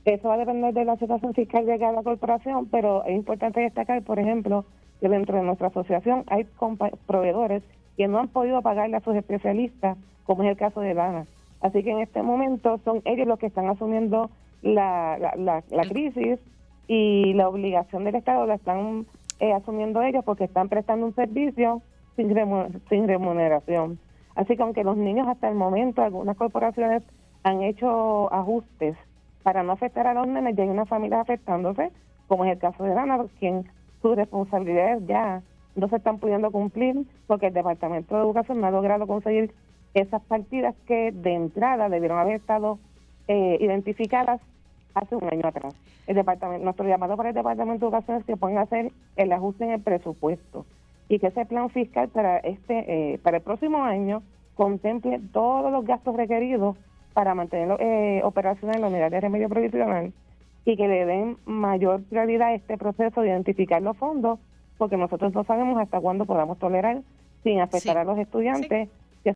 Eso va a depender de la situación fiscal de cada corporación, pero es importante destacar, por ejemplo, que dentro de nuestra asociación hay proveedores que no han podido pagarle a sus especialistas, como es el caso de Dana. Así que en este momento son ellos los que están asumiendo la crisis, y la obligación del Estado la están asumiendo ellos porque están prestando un servicio sin remuneración. Así que aunque los niños hasta el momento, algunas corporaciones han hecho ajustes para no afectar a los nenes, ya hay una familia afectándose, como es el caso de Dana, quien sus responsabilidades ya no se están pudiendo cumplir porque el Departamento de Educación no ha logrado conseguir esas partidas que de entrada debieron haber estado identificadas hace un año atrás. Nuestro llamado para el Departamento de Educación es que puedan hacer el ajuste en el presupuesto y que ese plan fiscal para para el próximo año contemple todos los gastos requeridos para mantener operaciones en la unidad de remedio provisional, y que le den mayor prioridad a este proceso de identificar los fondos, porque nosotros no sabemos hasta cuándo podamos tolerar, sin afectar Sí, a los sí. estudiantes,